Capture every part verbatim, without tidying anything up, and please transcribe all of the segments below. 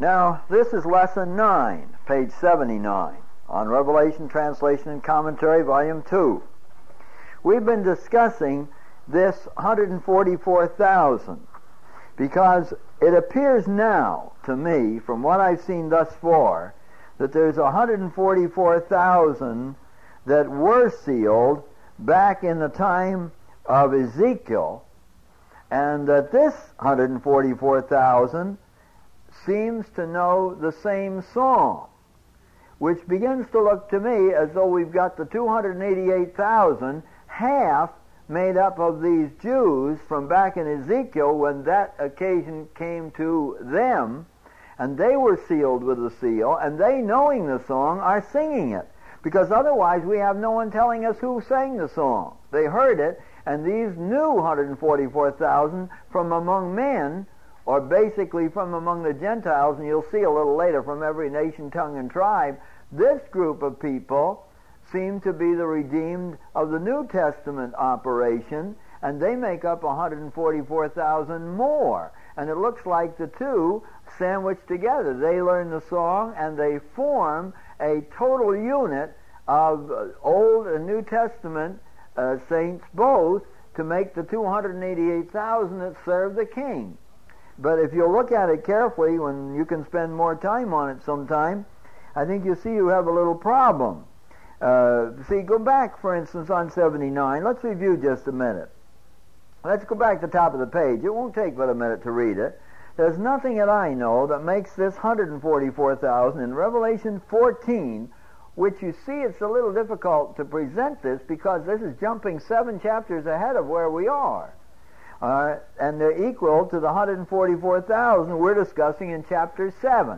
Now, this is Lesson nine, page seventy-nine, on Revelation Translation and Commentary, Volume two. We've been discussing this one hundred forty-four thousand because it appears now to me, from what I've seen thus far, that there's one hundred forty-four thousand that were sealed back in the time of Ezekiel, and that this one hundred forty-four thousand seems to know the same song, which begins to look to me as though we've got the two hundred eighty-eight thousand, half made up of these Jews from back in Ezekiel when that occasion came to them, and they were sealed with the seal, and they, knowing the song, are singing it. Because otherwise we have no one telling us who sang the song. They heard it, and these new one hundred forty-four thousand from among men, or basically from among the Gentiles, and you'll see a little later from every nation, tongue, and tribe, this group of people seem to be the redeemed of the New Testament operation, and they make up one hundred forty-four thousand more. And it looks like the two sandwiched together. They learn the song, and they form a total unit of Old and New Testament uh, saints both to make the two hundred eighty-eight thousand that serve the King. But if you look at it carefully, when you can spend more time on it sometime, I think you see you have a little problem. Uh, see, go back, for instance, on seventy-nine. Let's review just a minute. Let's go back to the top of the page. It won't take but a minute to read it. There's nothing that I know that makes this one hundred forty-four thousand in Revelation fourteen, which you see it's a little difficult to present this because this is jumping seven chapters ahead of where we are. Uh, and they're equal to the one hundred forty-four thousand we're discussing in chapter seven.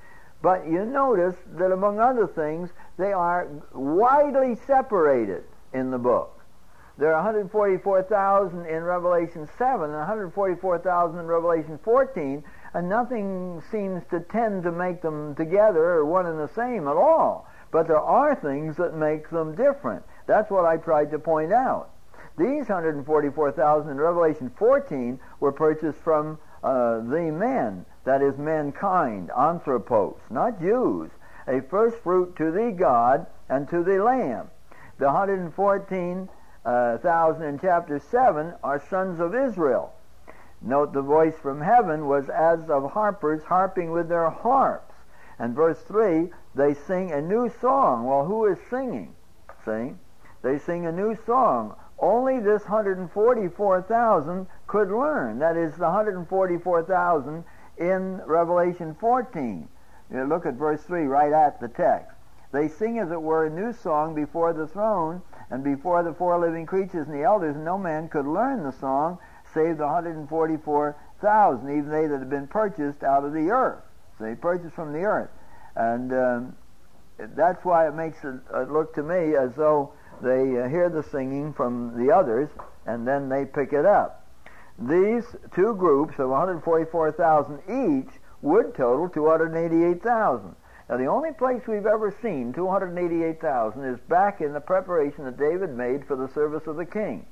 But you notice that among other things, they are widely separated in the book. There are one hundred forty-four thousand in Revelation seven and one hundred forty-four thousand in Revelation fourteen, and nothing seems to tend to make them together or one and the same at all. But there are things that make them different. That's what I tried to point out. These one hundred forty-four thousand in Revelation fourteen were purchased from uh, the men, that is mankind, anthropos, not Jews, a first fruit to the God and to the Lamb. The one hundred fourteen thousand in chapter seven are sons of Israel. Note the voice from heaven was as of harpers harping with their harps. And verse three, they sing a new song. Well, who is singing? See? They sing a new song. Only this one hundred forty-four thousand could learn. That is the one hundred forty-four thousand in Revelation fourteen. You look at verse three right at the text. They sing, as it were, a new song before the throne and before the four living creatures and the elders. No man could learn the song save the one hundred forty-four thousand, even they that have been purchased out of the earth. So they purchased from the earth. And um, that's why it makes it uh, look to me as though they uh, hear the singing from the others, and then they pick it up. These two groups of one hundred forty-four thousand each would total two hundred eighty-eight thousand. Now, the only place we've ever seen two hundred eighty-eight thousand is back in the preparation that David made for the service of the king.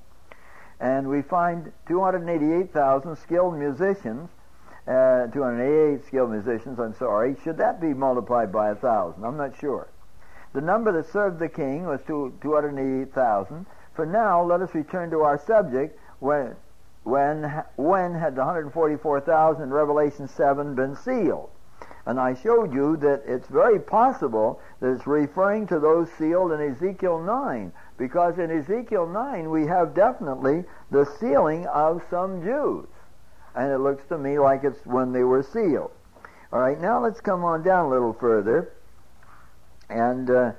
And we find two hundred eighty-eight thousand skilled musicians, uh, two hundred eighty-eight skilled musicians, I'm sorry. Should that be multiplied by one thousand? I'm not sure. The number that served the king was two hundred eighty-eight thousand. For now, let us return to our subject. When, when, when had the one hundred forty-four thousand in Revelation seven been sealed? And I showed you that it's very possible that it's referring to those sealed in Ezekiel nine, because in Ezekiel nine we have definitely the sealing of some Jews. And it looks to me like it's when they were sealed. All right, now let's come on down a little further. And uh,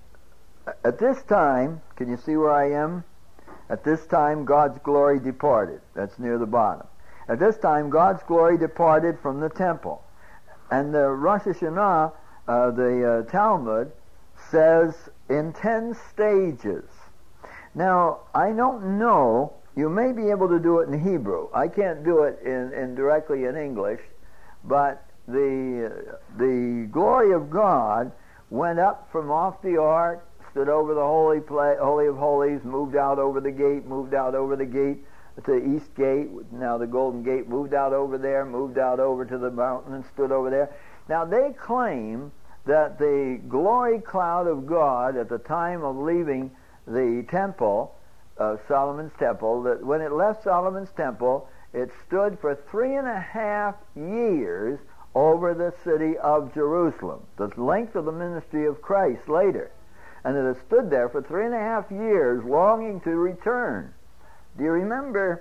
at this time, can you see where I am? At this time, God's glory departed. That's near the bottom. At this time, God's glory departed from the temple. And the Rosh Hashanah, uh, the uh, Talmud, says in ten stages. Now, I don't know. You may be able to do it in Hebrew. I can't do it in, in directly in English. But the the glory of God went up from off the ark, stood over the holy place, holy of holies, moved out over the gate, moved out over the gate to the east gate. Now the golden gate moved out over there, moved out over to the mountain and stood over there. Now they claim that the glory cloud of God at the time of leaving the temple, uh, Solomon's temple, that when it left Solomon's temple, it stood for three and a half years over the city of Jerusalem, the length of the ministry of Christ later. And it has stood there for three and a half years, longing to return. Do you remember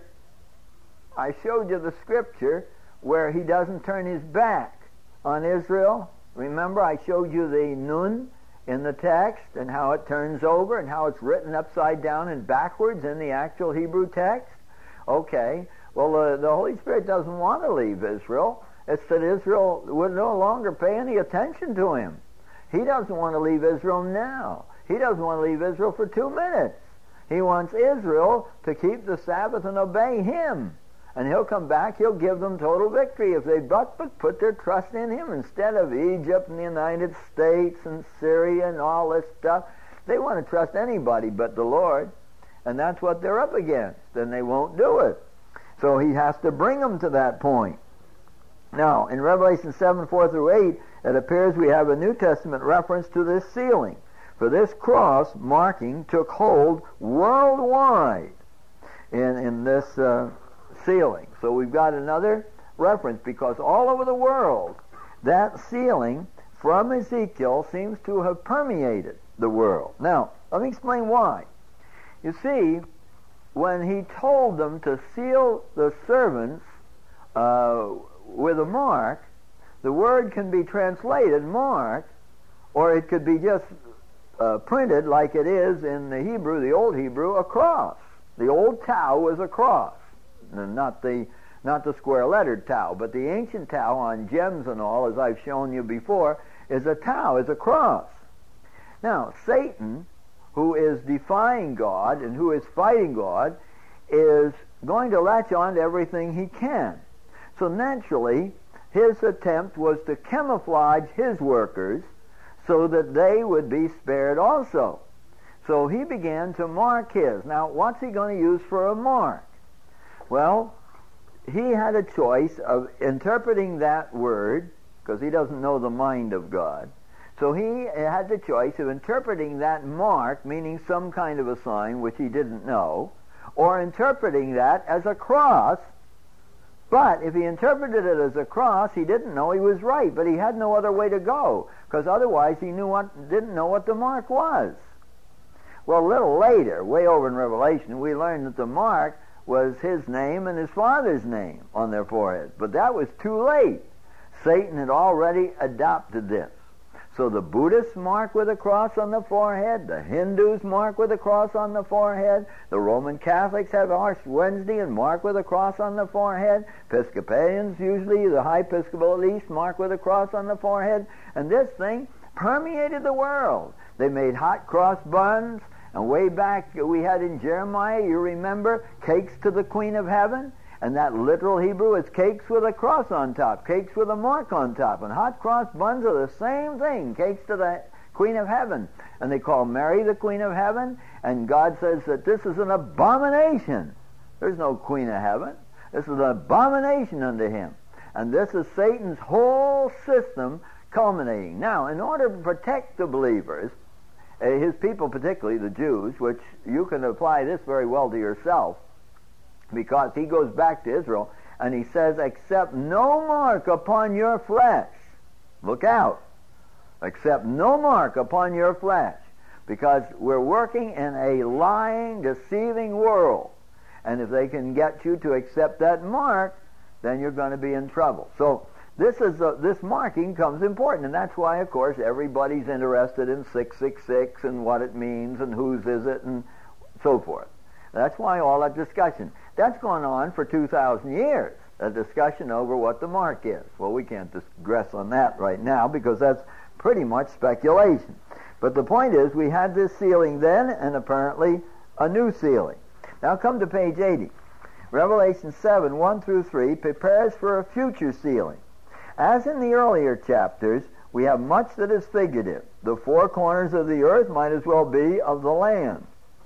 I showed you the scripture where he doesn't turn his back on Israel? Remember I showed you the nun in the text and how it turns over and how it's written upside down and backwards in the actual Hebrew text? Okay, well, uh, the Holy Spirit doesn't want to leave Israel. It's that Israel would no longer pay any attention to him. He doesn't want to leave Israel now. He doesn't want to leave Israel for two minutes. He wants Israel to keep the Sabbath and obey him. And he'll come back, he'll give them total victory if they but, but put their trust in him instead of Egypt and the United States and Syria and all this stuff. They want to trust anybody but the Lord. And that's what they're up against. And they won't do it. So he has to bring them to that point. Now, in Revelation seven, four through eight, it appears we have a New Testament reference to this sealing. For this cross marking took hold worldwide in, in this uh, sealing. So we've got another reference, because all over the world, that sealing from Ezekiel seems to have permeated the world. Now, let me explain why. You see, when he told them to seal the servants uh, with a mark, the word can be translated mark, or it could be just uh, printed like it is in the Hebrew, the Old Hebrew, a cross. The old tau was a cross, and not the not the square-lettered tau, but the ancient tau on gems and all, as I've shown you before, is a tau, is a cross. Now, Satan, who is defying God and who is fighting God, is going to latch on to everything he can. So naturally, his attempt was to camouflage his workers so that they would be spared also. So he began to mark his. Now, what's he going to use for a mark? Well, he had a choice of interpreting that word, because he doesn't know the mind of God. So he had the choice of interpreting that mark, meaning some kind of a sign which he didn't know, or interpreting that as a cross. But if he interpreted it as a cross, he didn't know he was right, but he had no other way to go, because otherwise he knew what, didn't know what the mark was. Well, a little later, way over in Revelation, we learned that the mark was his name and his father's name on their foreheads. But that was too late. Satan had already adopted this. So the Buddhists mark with a cross on the forehead, the Hindus mark with a cross on the forehead, the Roman Catholics have Ash Wednesday and mark with a cross on the forehead, Episcopalians, usually the High Episcopal at least, mark with a cross on the forehead, and this thing permeated the world. They made hot cross buns, and way back we had in Jeremiah, you remember, cakes to the Queen of Heaven? And that literal Hebrew is cakes with a cross on top, cakes with a mark on top. And hot cross buns are the same thing, cakes to the Queen of Heaven. And they call Mary the Queen of Heaven, and God says that this is an abomination. There's no Queen of Heaven. This is an abomination unto him. And this is Satan's whole system culminating. Now, in order to protect the believers, uh, his people, particularly the Jews, which you can apply this very well to yourself, because he goes back to Israel and he says, accept no mark upon your flesh. Look out. Accept no mark upon your flesh. Because we're working in a lying, deceiving world. And if they can get you to accept that mark, then you're going to be in trouble. So this is a, this marking comes important. And that's why, of course, everybody's interested in six six six and what it means and whose is it and so forth. That's why all that discussion. That's gone on for two thousand years, a discussion over what the mark is. Well, we can't digress on that right now because that's pretty much speculation. But the point is, we had this sealing then and apparently a new sealing. Now come to page eighty. Revelation seven, one through three prepares for a future sealing. As in the earlier chapters, we have much that is figurative. The four corners of the earth might as well be of the land,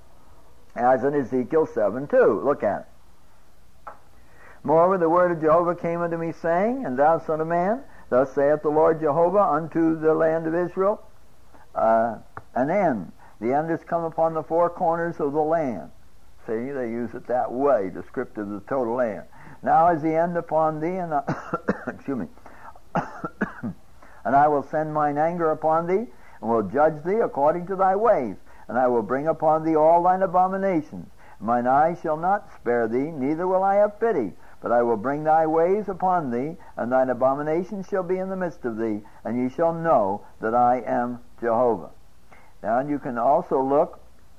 as in Ezekiel seven two. Look at it. Moreover, the word of Jehovah came unto me, saying, And thou, son of man, Thus saith the Lord Jehovah unto the land of Israel, uh, an end. The end is come upon the four corners of the land. See, they use it that way, descriptive of the total land. Now is the end upon thee, and I, excuse me, and I will send mine anger upon thee, and will judge thee according to thy ways, and I will bring upon thee all thine abominations. Mine eye shall not spare thee, neither will I have pity, but I will bring thy ways upon thee, and thine abominations shall be in the midst of thee, and ye shall know that I am Jehovah. Now, and you can also look,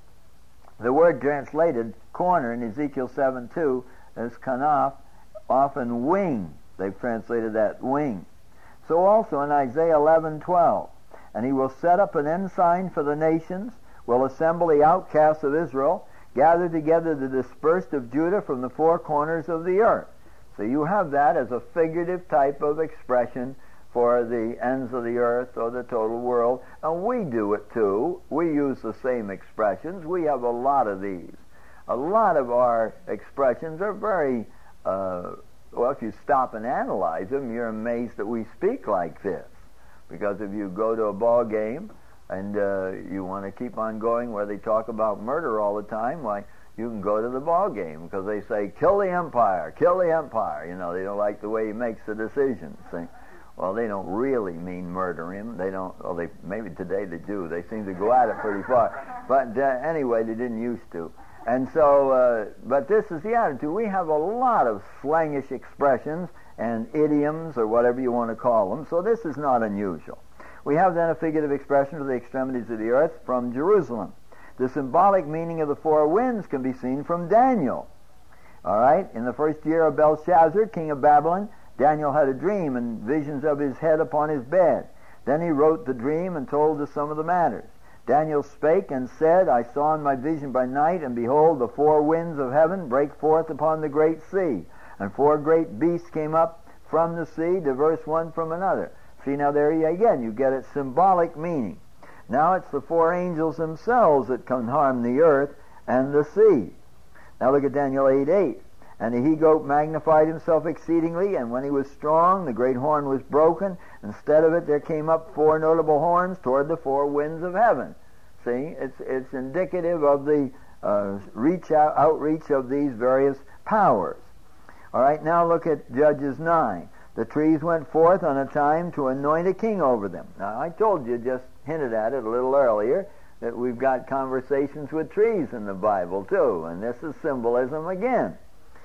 the word translated corner in Ezekiel seven two is kanaf, often wing. They've translated that wing. So also in Isaiah eleven twelve, and he will set up an ensign for the nations, will assemble the outcasts of Israel, gather together the dispersed of Judah from the four corners of the earth. So you have that as a figurative type of expression for the ends of the earth or the total world. And we do it too. We use the same expressions. We have a lot of these. A lot of our expressions are very, uh, well, if you stop and analyze them, you're amazed that we speak like this. Because if you go to a ball game and uh, you want to keep on going where they talk about murder all the time, why, you can go to the ball game because they say, kill the empire, kill the empire. You know, they don't like the way he makes the decisions. They, well, they don't really mean murder him. They don't, well, they, maybe today they do. They seem to go at it pretty far. But uh, anyway, they didn't used to. And so, uh, but this is the attitude. We have a lot of slangish expressions and idioms or whatever you want to call them. So this is not unusual. We have then a figurative expression of the extremities of the earth from Jerusalem. The symbolic meaning of the four winds can be seen from Daniel. All right? In the first year of Belshazzar, king of Babylon, Daniel had a dream and visions of his head upon his bed. Then he wrote the dream and told the sum of the matters. Daniel spake and said, I saw in my vision by night, and behold, the four winds of heaven break forth upon the great sea. And four great beasts came up from the sea, diverse one from another. See, now there you again, you get its symbolic meaning. Now it's the four angels themselves that can harm the earth and the sea. Now look at Daniel eight eight. And the he-goat magnified himself exceedingly, and when he was strong, the great horn was broken. Instead of it, there came up four notable horns toward the four winds of heaven. See, it's it's indicative of the uh, reach out, outreach of these various powers. All right, now look at Judges nine. The trees went forth on a time to anoint a king over them. Now, I told you, just hinted at it a little earlier, that we've got conversations with trees in the Bible, too. And this is symbolism again.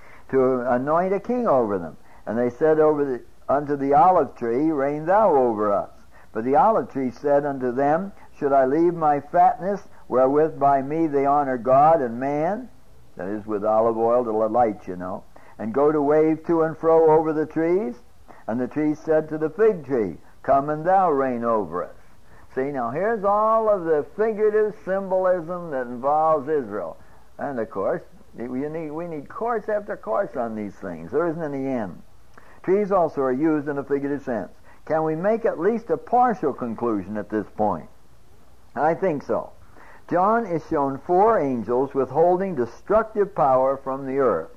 To anoint a king over them. And they said over the, unto the olive tree, reign thou over us. But the olive tree said unto them, should I leave my fatness, wherewith by me they honor God and man, that is with olive oil to light, you know, and go to wave to and fro over the trees? And the tree said to the fig tree, come and thou reign over us. See, now here's all of the figurative symbolism that involves Israel. And of course, we need, we need course after course on these things. There isn't any end. Trees also are used in a figurative sense. Can we make at least a partial conclusion at this point? I think so. John is shown four angels withholding destructive power from the earth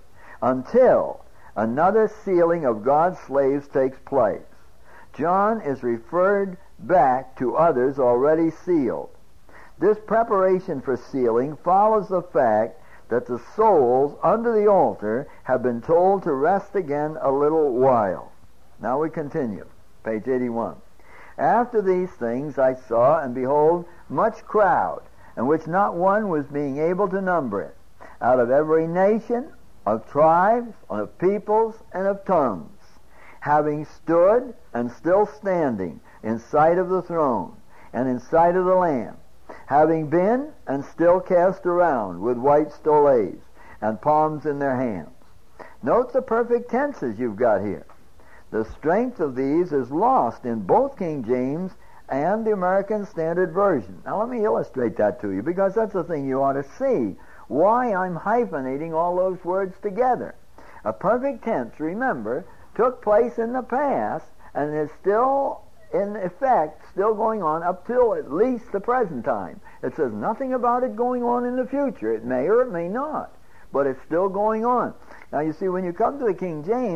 until another sealing of God's slaves takes place. John is referred back to others already sealed. This preparation for sealing follows the fact that the souls under the altar have been told to rest again a little while. Now we continue. Page eighty-one. After these things I saw, and behold, much crowd, in which not one was being able to number it, out of every nation, of tribes, of peoples, and of tongues, having stood and still standing in sight of the throne, and in sight of the Lamb, having been and still cast around with white stoles and palms in their hands. Note the perfect tenses you've got here. The strength of these is lost in both King James and the American Standard Version. Now let me illustrate that to you, because that's the thing you ought to see, why I'm hyphenating all those words together. A perfect tense, remember, took place in the past and is still in effect, still going on up till at least the present time. It says nothing about it going on in the future. It may or it may not, but it's still going on. Now you see, when you come to the King James,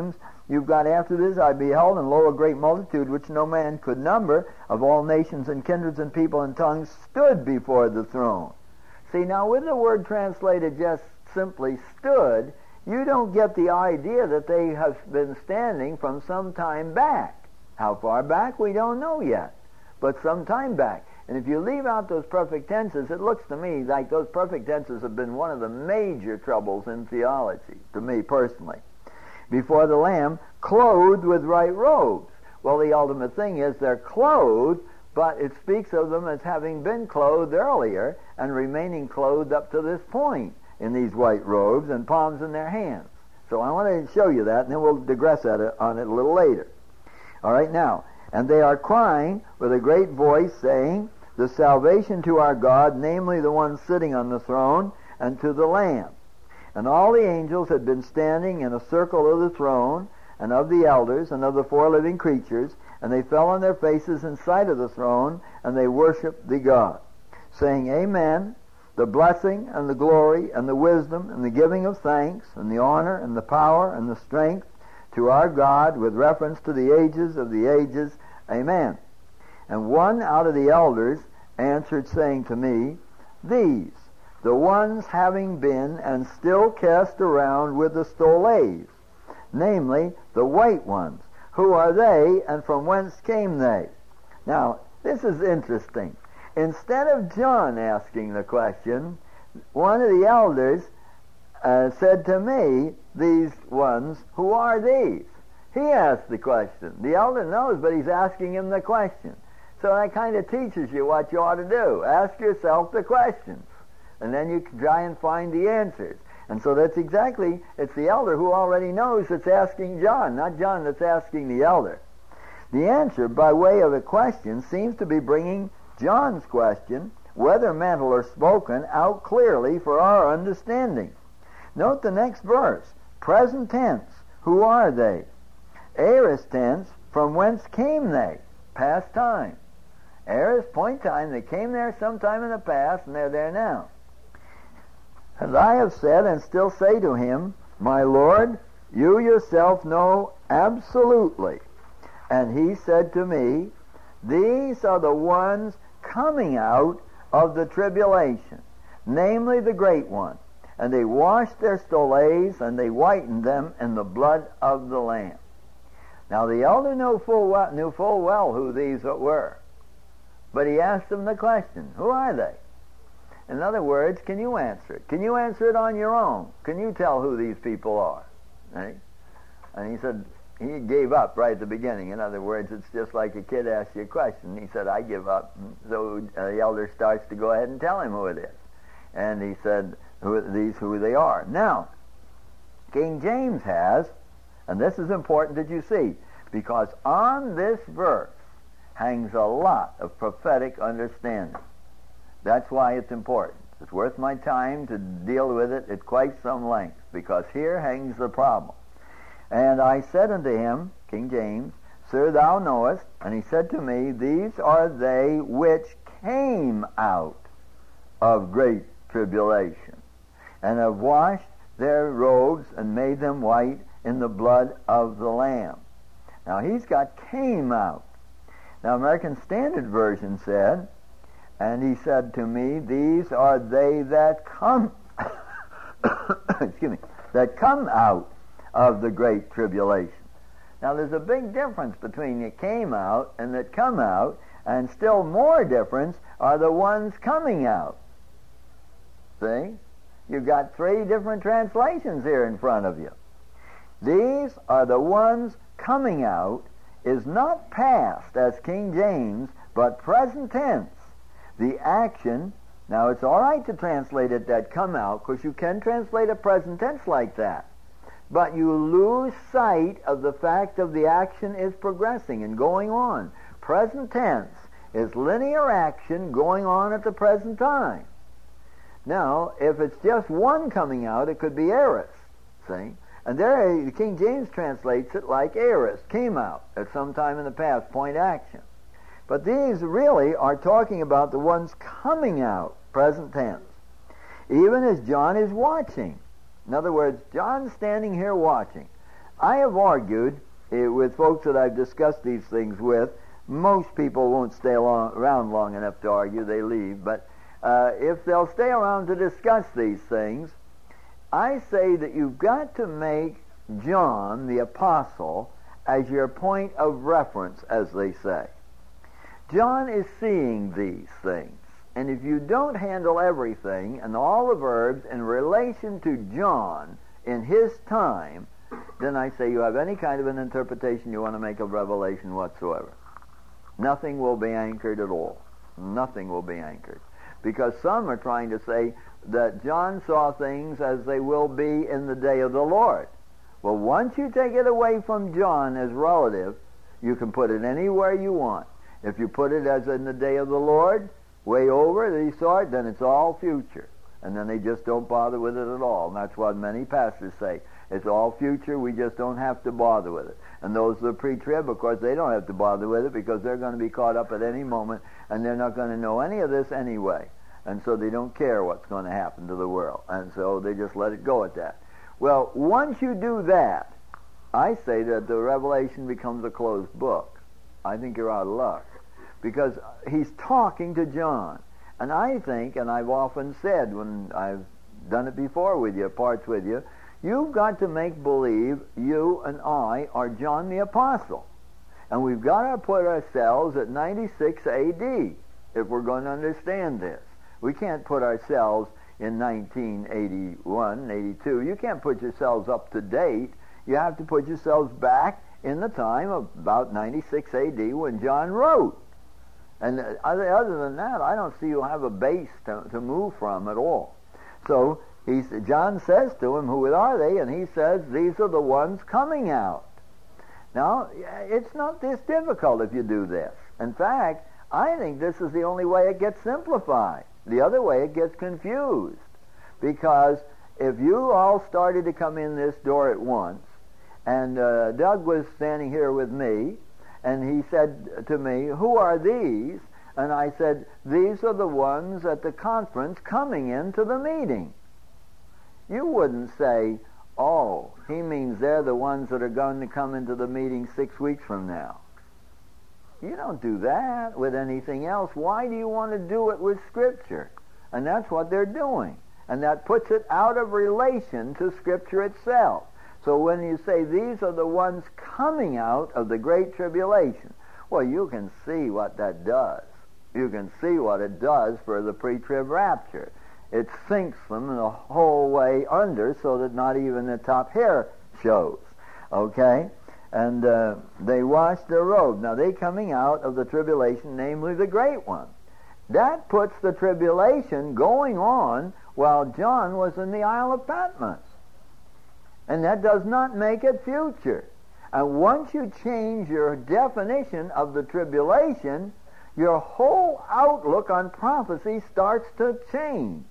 You've got, after this I beheld, and lo, a great multitude, which no man could number, of all nations and kindreds and people and tongues, stood before the throne. See, now with the word translated just simply stood, you don't get the idea that they have been standing from some time back. How far back, we don't know yet, but some time back. And if you leave out those perfect tenses, it looks to me like those perfect tenses have been one of the major troubles in theology, to me personally. Before the Lamb, clothed with white robes. Well, the ultimate thing is they're clothed, but it speaks of them as having been clothed earlier and remaining clothed up to this point in these white robes and palms in their hands. So I want to show you that, and then we'll digress at it, on it a little later. All right, now, and they are crying with a great voice, saying, the salvation to our God, namely the one sitting on the throne, and to the Lamb. And all the angels had been standing in a circle of the throne, and of the elders, and of the four living creatures, and they fell on their faces in sight of the throne, and they worshipped the God, saying, Amen, the blessing, and the glory, and the wisdom, and the giving of thanks, and the honor, and the power, and the strength, to our God, with reference to the ages of the ages. Amen. And one out of the elders answered, saying to me, These, the ones having been and still cast around with the stoles, namely the white ones, who are they, and from whence came they? Now, this is interesting. Instead of John asking the question, one of the elders uh, said to me, these ones, who are these? He asked the question. The elder knows, but he's asking him the question. So that kind of teaches you what you ought to do. Ask yourself the questions, and then you can try and find the answers. And so that's exactly, it's the elder who already knows that's asking John, not John that's asking the elder. The answer, by way of a question, seems to be bringing John's question, whether mental or spoken, out clearly for our understanding. Note the next verse. Present tense, who are they? Aorist tense, from whence came they? Past time. Aorist, point time, they came there sometime in the past, and they're there now. And I have said, and still say to him, My Lord, you yourself know absolutely. And he said to me, These are the ones coming out of the tribulation, namely the great one. And they washed their stoles, and they whitened them in the blood of the Lamb. Now the elder knew full well, knew full well who these were. But he asked them the question, who are they? In other words, can you answer it? Can you answer it on your own? Can you tell who these people are? Right? And he said, he gave up right at the beginning. In other words, it's just like a kid asks you a question. He said, I give up. So uh, the elder starts to go ahead and tell him who it is. And he said, who these who they are. Now, King James has, and this is important that you see, because on this verse hangs a lot of prophetic understanding. That's why it's important. It's worth my time to deal with it at quite some length, because here hangs the problem. And I said unto him, King James, Sir, thou knowest. And he said to me, These are they which came out of great tribulation, and have washed their robes and made them white in the blood of the Lamb. Now he's got came out. Now American Standard Version said, and he said to me, These are they that come, excuse me, that come out of the great tribulation. Now there's a big difference between that came out and that come out, and still more difference are the ones coming out. See? You've got three different translations here in front of you. These are the ones coming out is not past as King James, but present tense. The action, now it's all right to translate it that come out, because you can translate a present tense like that. But you lose sight of the fact of the action is progressing and going on. Present tense is linear action going on at the present time. Now, if it's just one coming out, it could be aorist, see? And there, the King James translates it like aorist, came out at some time in the past, point action. But these really are talking about the ones coming out, present tense. Even as John is watching. In other words, John's standing here watching. I have argued uh, with folks that I've discussed these things with. Most people won't stay long, around long enough to argue. They leave. But uh, if they'll stay around to discuss these things, I say that you've got to make John the Apostle as your point of reference, as they say. John is seeing these things. And if you don't handle everything and all the verbs in relation to John in his time, then I say you have any kind of an interpretation you want to make of Revelation whatsoever. Nothing will be anchored at all. Nothing will be anchored. Because some are trying to say that John saw things as they will be in the day of the Lord. Well, once you take it away from John as relative, you can put it anywhere you want. If you put it as in the day of the Lord, way over, that he saw it, then it's all future. And then they just don't bother with it at all. And that's what many pastors say. It's all future, we just don't have to bother with it. And those that are pre-trib, of course, they don't have to bother with it because they're going to be caught up at any moment and they're not going to know any of this anyway. And so they don't care what's going to happen to the world. And so they just let it go at that. Well, once you do that, I say that the Revelation becomes a closed book. I think you're out of luck. Because he's talking to John. And I think, and I've often said when I've done it before with you, parts with you, you've got to make believe you and I are John the Apostle. And we've got to put ourselves at ninety-six A D if we're going to understand this. We can't put ourselves in nineteen eighty-one, eighty-two. You can't put yourselves up to date. You have to put yourselves back in the time of about ninety-six A D when John wrote. And other, other than that, I don't see you have a base to, to move from at all. So he, John says to him, who are they? And he says, these are the ones coming out. Now, it's not this difficult if you do this. In fact, I think this is the only way it gets simplified. The other way it gets confused. Because if you all started to come in this door at once, and uh, Doug was standing here with me, and he said to me, who are these? And I said, these are the ones at the conference coming into the meeting. You wouldn't say, oh, he means they're the ones that are going to come into the meeting six weeks from now. You don't do that with anything else. Why do you want to do it with Scripture? And that's what they're doing. And that puts it out of relation to Scripture itself. So when you say these are the ones coming out of the Great Tribulation, well, you can see what that does. You can see what it does for the pre-trib rapture. It sinks them the whole way under so that not even the top hair shows. Okay? And uh, they wash their robes. Now, they coming out of the tribulation, namely the great one. That puts the tribulation going on while John was in the Isle of Patmos. And that does not make it future. And once you change your definition of the tribulation, your whole outlook on prophecy starts to change.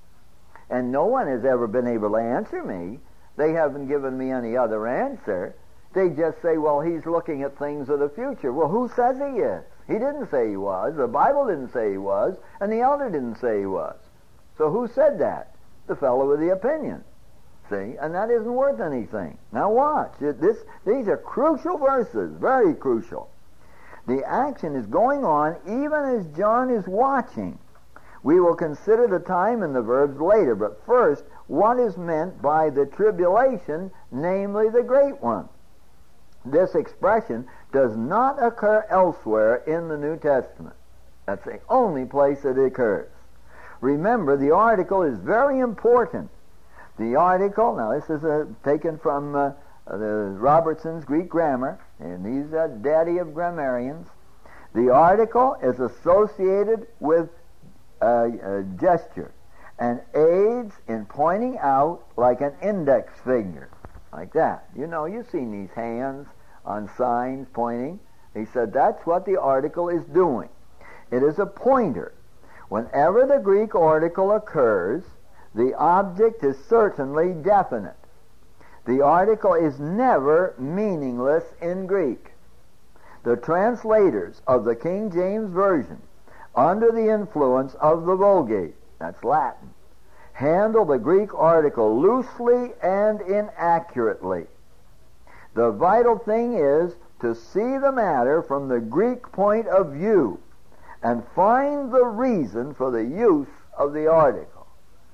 And no one has ever been able to answer me. They haven't given me any other answer. They just say, well, he's looking at things of the future. Well, who says he is? He didn't say he was. The Bible didn't say he was. And the elder didn't say he was. So who said that? The fellow with the opinion. See? And that isn't worth anything. Now watch. This, these are crucial verses. Very crucial. The action is going on even as John is watching. We will consider the time and the verbs later. But first, what is meant by the tribulation, namely the great one? This expression does not occur elsewhere in the New Testament. That's the only place it occurs. Remember, the article is very important. The article, now this is uh, taken from uh, the Robertson's Greek Grammar, and he's a daddy of grammarians. The article is associated with uh, a gesture and aids in pointing out like an index finger, like that. You know, you've seen these hands on signs pointing. He said that's what the article is doing. It is a pointer. Whenever the Greek article occurs, the object is certainly definite. The article is never meaningless in Greek. The translators of the King James Version, under the influence of the Vulgate, that's Latin, handle the Greek article loosely and inaccurately. The vital thing is to see the matter from the Greek point of view and find the reason for the use of the article.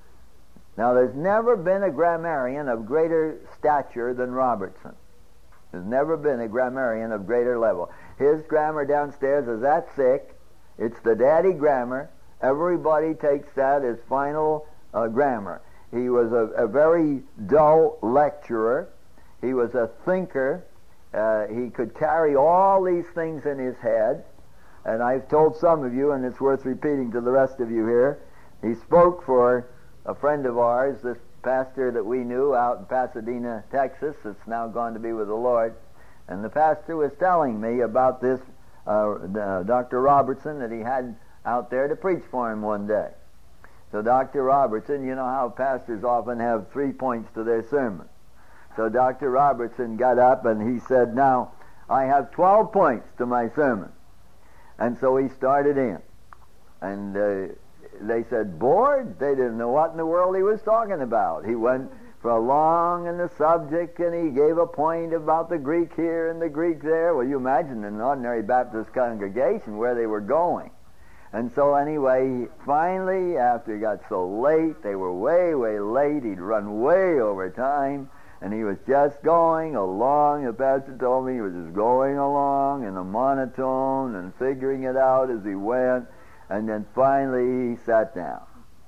Now, there's never been a grammarian of greater stature than Robertson. There's never been a grammarian of greater level. His grammar downstairs is that thick. It's the daddy grammar. Everybody takes that as final uh, grammar. He was a, a very dull lecturer. He was a thinker. Uh, he could carry all these things in his head. And I've told some of you, and it's worth repeating to the rest of you here, he spoke for a friend of ours, this pastor that we knew out in Pasadena, Texas, that's now gone to be with the Lord. And the pastor was telling me about this uh, uh, Doctor Robertson that he had out there to preach for him one day. So Doctor Robertson, you know how pastors often have three points to their sermon. So Doctor Robertson got up and he said, now, I have twelve points to my sermon. And so he started in. And uh, they said, bored? They didn't know what in the world he was talking about. He went for long in the subject, and he gave a point about the Greek here and the Greek there. Well, you imagine an ordinary Baptist congregation where they were going. And so anyway, finally, after it got so late, they were way, way late. He'd run way over time. And he was just going along. The pastor told me he was just going along in a monotone and figuring it out as he went. And then finally he sat down.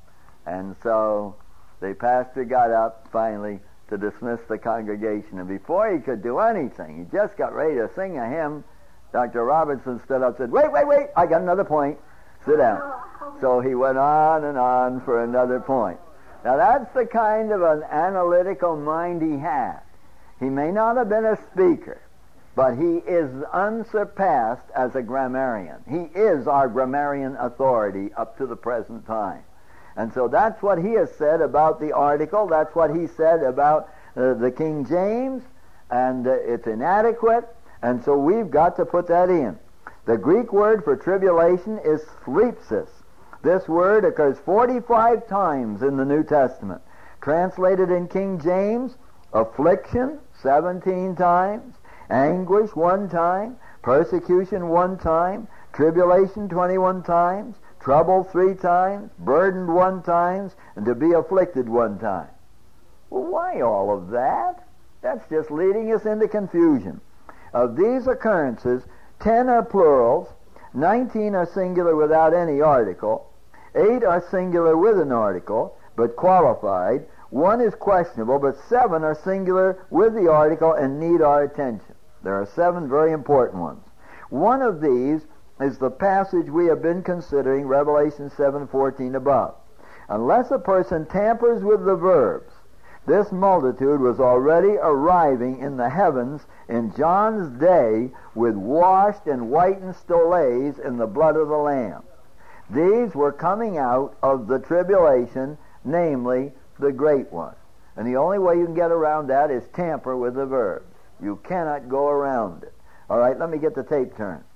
And so the pastor got up finally to dismiss the congregation. And before he could do anything, he just got ready to sing a hymn. Doctor Robertson stood up and said, wait, wait, wait, I got another point. Sit down. So he went on and on for another point. Now that's the kind of an analytical mind he had. He may not have been a speaker, but he is unsurpassed as a grammarian. He is our grammarian authority up to the present time. And so that's what he has said about the article. That's what he said about uh, the King James, and uh, it's inadequate, and so we've got to put that in. The Greek word for tribulation is thlipsis. This word occurs forty-five times in the New Testament. Translated in King James, affliction seventeen times, anguish one time, persecution one time, tribulation twenty-one times, trouble three times, burdened one time, and to be afflicted one time. Well, why all of that? That's just leading us into confusion. Of these occurrences, ten are plurals, nineteen are singular without any article, eight are singular with an article, but qualified, one is questionable, but seven are singular with the article and need our attention. There are seven very important ones. One of these is the passage we have been considering, Revelation seven fourteen above. Unless a person tampers with the verbs, this multitude was already arriving in the heavens in John's day with washed and whitened stoles in the blood of the Lamb. These were coming out of the tribulation, namely the great one. And the only way you can get around that is tamper with the verbs. You cannot go around it. All right, let me get the tape turned.